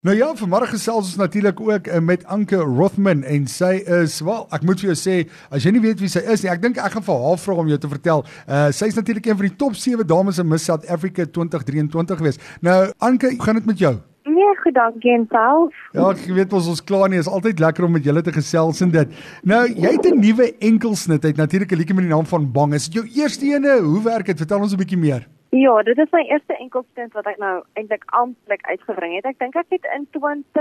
Nou ja, vanmôre gesels ons natuurlik ook met Anke Rothman en sy is, wel, ek moet vir jou sê, as jy nie weet wie sy is nie, ek dink ek gaan vir haar vra om jou te vertel. Sy is natuurlik een van die top 7 dames in Miss South Africa 2023 gewees. Nou, Anke, hoe gaan dit met jou? Nee, goed, dankie en self. Ja, ek weet ons klaar nie, is altyd lekker om met julle te gesels en dit. Nou, jy het 'n nuwe enkelsnit uit, natuurlik 'n liedjie met die naam van Bang. Is dit jou eerste ene? Hoe werk dit? Vertel ons 'n bietjie meer. Ja, dit is my eerste enkelstint wat ek nou eintlik amptelik uitgebring het. Ek dink ek het in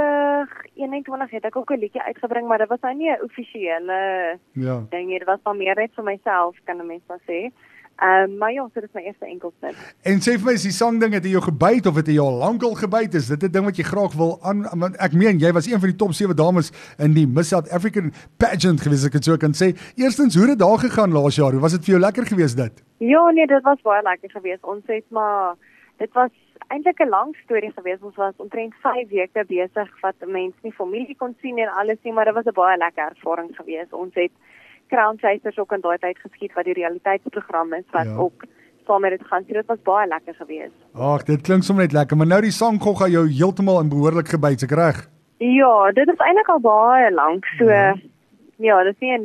2021 het ek ook 'n liedjie uitgebring, maar dit was nou nie 'n offisiële ding nie. Dit was maar meer net vir myself, kan 'n mens maar sê. Maar ja, so dit is my eerste enkelstint. En sê vir my, is die sangding, het jy jou gebyt of het jy al lankal gebyt? Is dit 'n ding wat jy graag wil aan, want ek meen jy was een van die top 7 dames in die Miss South African pageant gewees, ek het so kan sê. Eerstens, hoe het dit daar gegaan laas jaar? Hoe was dit vir jou lekker gewees dit? Ja, nee, dit was baie lekker geweest. Ons het maar dit was eintlik 'n lang storie geweest. Ons was omtrent 5 weke besig wat mense nie familie kon sien en alles nie, maar dit was 'n baie lekker ervaring geweest. Ons het Crown Chasers ook in daai tyd geskiet wat die realiteitsprogram is wat ook saam met dit gaan. So dit was baie lekker geweest. Ag, dit klink sommer net lekker, maar nou die sanggogga jou heeltemal en behoorlik gebyt, ek reg? Ja, dit is eintlik al baie lank. So ja, dit is nie 'n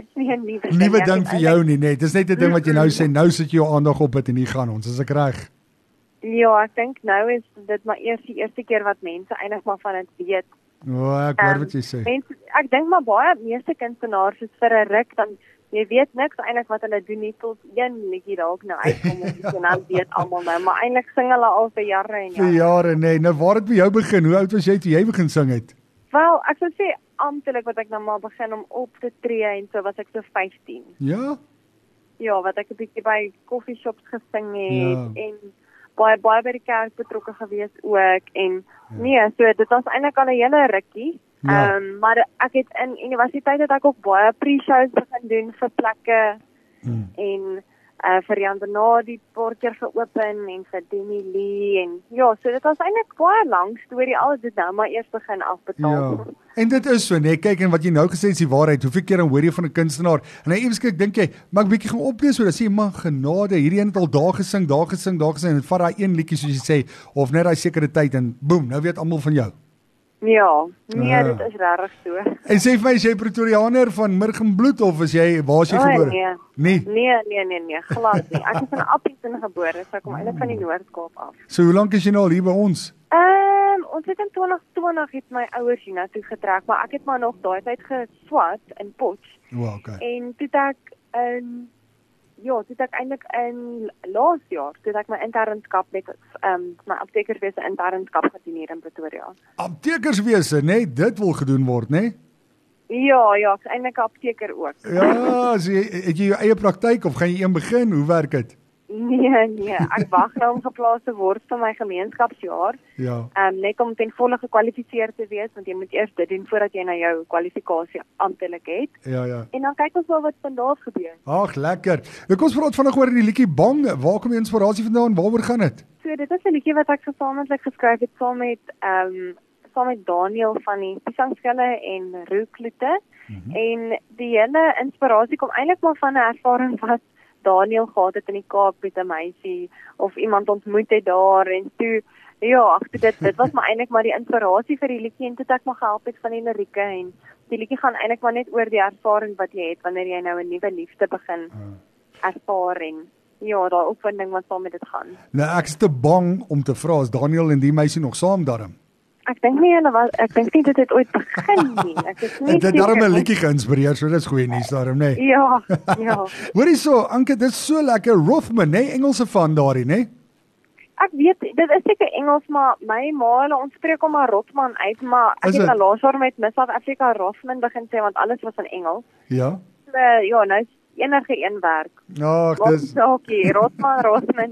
nuwe ding vir jou nie, nee. Dis net 'n ding wat jy nou sê, nou sit jy jou aandag op dit en hier gaan ons. Is ek reg? Ja, ek dink nou is dit maar die eerste keer wat mense eintlik maar van dit weet. Ek hoor wat jy sê. Mense, ek dink maar baie meeste kunstenaars is vir 'n ruk dan jy weet niks eintlik wat hulle doen nie tot een liedjie dalk nou uitkom en dan weet almal nou, maar eintlik sing hulle al vir jare en jare. Vir jare, nee. Nou waar het by jou begin? Hoe oud was jy toe jy begin sing het? Wel, ek sou sê amptelik wat ek nou maar begin om op te tree en so was ek so 15. Ja? Ja, wat ek 'n bietjie by koffieshops gesing het en baie by die kerk betrokke gewees ook en nee, so dit was eintlik al 'n hele rukkie. Maar ek het in universiteit het ek ook baie pre-shows begin doen vir plekke en vir Jan Benadi paar keer geopen en vir Demi Lee en ja, so dit was eintlik baie lank storie al dit nou maar eers begin afbetaal. Ja. En dit is so, nee, kyk en wat jy nou gesê is die waarheid. Hoeveel keer dan hoor jy van 'n kunstenaar en hy eers kyk dink jy, maar ek bietjie gaan oplees so, dan sê jy man genade, hierdie een het al daar gesing en vat daai een liedjie soos jy sê of net daai sekere tyd en boem, nou weet almal van jou. Ja, nee, dit is regtig so. En sê vir my, is jy Pretoriaaner van Murgenbloed of is jy, waar is jy gebore? Nee, glad nie. Ek is in Appington gebore, so ek kom eintlik van die Noord-Kaap af. So hoe lank is jy nou al hier by ons? Ons het in 2020 het my ouers hiernatoe getrek, maar ek het maar nog daai tyd geswat in Potch. Okay. En toe het ek eintlik in laas jaar, toe het ek my internskap met my aptekerswese internskap gedoen hier in Pretoria. Aptekerswese, nee, dit wil gedoen word, nee? Ja, ek is eintlik 'n apteker ook. Ja, so het jy jou eie praktyk of gaan jy een begin? Hoe werk dit? Nee, ek wag nou om geplaas te word vir my gemeenskapsjaar. Ja. Net om ten volle gekwalifiseer te wees, want jy moet eers dit doen voordat jy nou jou kwalifikasie amptelik het. Ja. En dan kyk ons wel wat vandag gebeur. Ag, lekker. Nou kom ons praat vanaand oor die liedjie Bang. Waar kom die inspirasie vandaan? Waaroor gaan dit? So dit is 'n liedjie wat ek gesamentlik geskryf het saam met Daniel van die Piesangskille en Roekloete. En die hele inspirasie kom eintlik maar van 'n ervaring wat Daniel gehad het in die Kaap met 'n meisie of iemand ontmoet het daar en toe dit was maar eintlik maar die inspirasie vir die liedjie en toe het ek maar gehelp het van die lirieke en die liedjie gaan eintlik maar net oor die ervaring wat jy het wanneer jy nou 'n nuwe liefde begin ervaar en daai opwinding wat saam met dit gaan. Nou ek is te bang om te vra, is Daniel en die meisie nog saam daarom? Ek dink nie dit het ooit begin nie. Ek is nie. Dit het daarom 'n liedjie geïnspireer, so dis goeie nuus daarom, nee. Ja. Hoorie so, Anke, dit is so lekker Rothman, nee, Engelse van daarin, nee. Ek weet, dit is seker Engels, maar my ma, ons spreek hom maar Rothman uit, maar ek het al laas jaar met Miss South Africa Rothman begin sê want alles was in Engels. Ja. So, nou enige een werk. Ag, dis Rothman.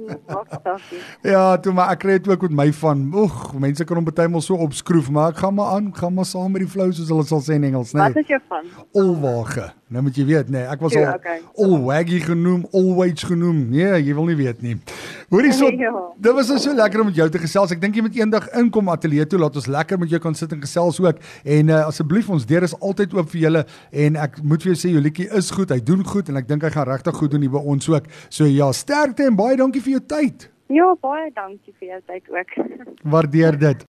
Ja, toe maar ek kry dit ook met my van. Mense kan hom partymal so opskroef, maar ek gaan maar saam met die flow soos hulle sal sê in Engels, nee. Wat is jou van? Olwage. Nou moet jy weet, nee, ek was al Olwaggy genoem, Always genoem. Nee, jy wil nie weet nie. Hoorie so, dit was so lekker om met jou te gesels. Ek dink jy moet eendag inkom ateljee toe, laat ons lekker met jou kan sit en gesels ook. En asseblief, ons deur is altyd oop vir julle en ek moet vir jou sê jou liedjie is goed, hy doen goed en ek dink hy gaan regtig goed doen hier by ons ook. So ja, sterkte en baie dankie vir jou tyd. Ja, baie dankie vir jou tyd ook. Waardeer dit.